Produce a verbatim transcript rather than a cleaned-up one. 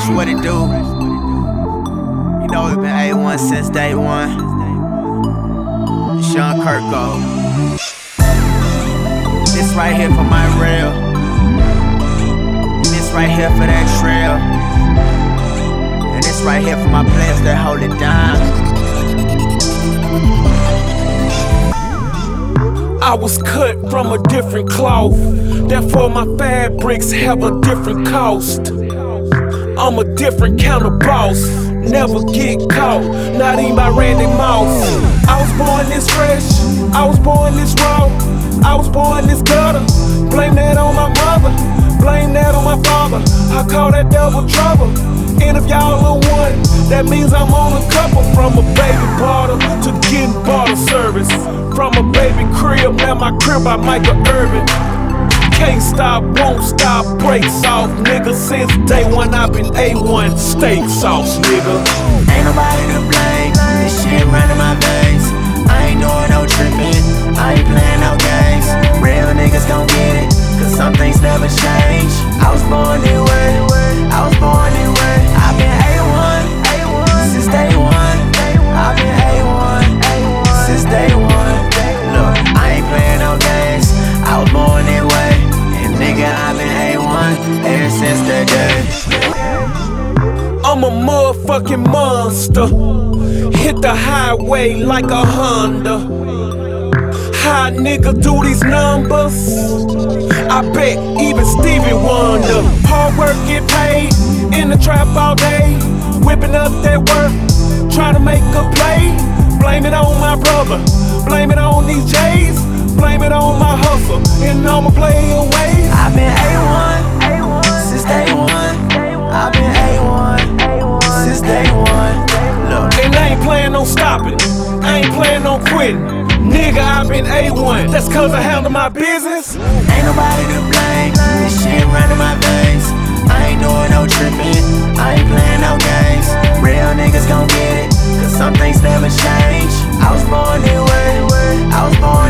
Fresh, what it do? You know it's been A one since day one. Sean Kirko. This right here for my real. And this right here for that trail. And this right here for my players that hold it down. I was cut from a different cloth, therefore my fabrics have a different cost. I'm a different kind of boss, never get caught, not even by Randy Moss. I was born this fresh, I was born this raw, I was born this gutter. Blame that on my mother, blame that on my father. I call that double trouble. And if y'all are one, that means I'm on a couple. From a baby bottle to getting bottle service. From a baby crib, now my crib by Michael Irvin. Can't stop, won't stop, breaks off, nigga. Since day one, I've been A one steak sauce, nigga. Ain't nobody to blame, this shit running my veins. I ain't doing no tripping, I ain't playing no games. Real niggas gon' get it, cause some things never change. I was born this way, I was born this way. I've been A one, since day one. I've been A one, since day one. Look, I ain't playing no games, I was born this way. And nigga, I've been A one, ever since that day. I'm a motherfucking monster. Hit the highway like a Honda. How nigga do these numbers? I bet even Stevie Wonder. Hard work get paid, in the trap all day. Whipping up that work, trying to make a play. Blame it on my brother, blame it on these J's. Blame it on my hustle, and I'ma play away. I've been A one, since day one. I've been A one, since day one. Look, and I ain't planning on stopping, I ain't planning on quitting. Nigga, I've been A one, that's cause I handle my business. Ain't nobody to blame, this shit running my veins. I ain't doing no tripping, I ain't playing no games. Real niggas gon' get it, cause some things never change. I was born this way, I was born